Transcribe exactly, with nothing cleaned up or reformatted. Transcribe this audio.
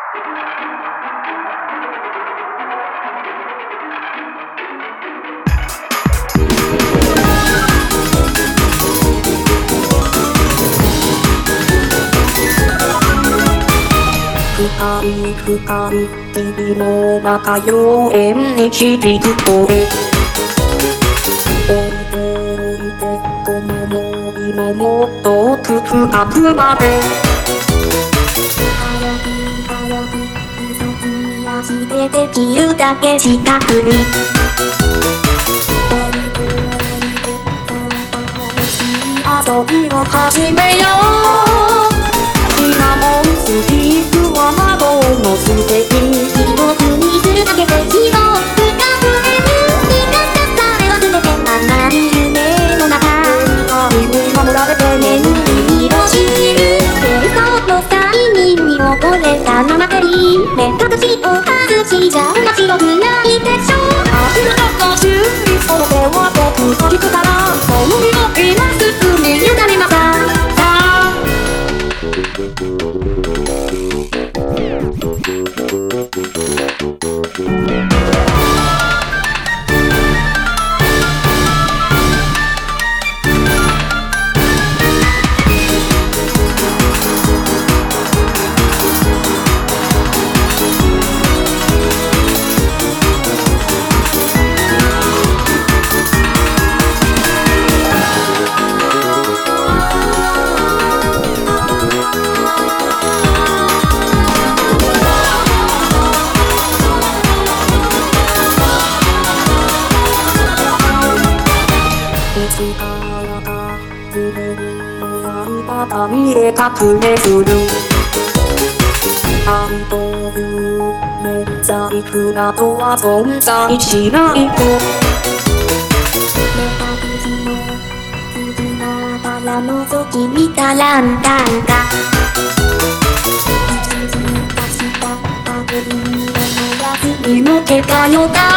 深い深い霧の中妖艶に響く声置いておいてこの森のもっと奥深くまで早く早く急ぎ足でできるだけ近くに降りて降りて楽しい遊びを始めようシナモンスティックは窓の素敵記憶にするだけで希望深くへ光ったされは全て甘い夢の中に守られて眠りを知る幻想の際に見溺れたままでり目隠しを外しじゃ面白くないでしょ足の中周囲その手は僕と引くからその身を今すぐに委ねました力が自分のやり方に隠れする愛というメリ財布などは存在しないと目隠しの絆から覗き見たランタンがいつしかした影にのやつにのけがよだ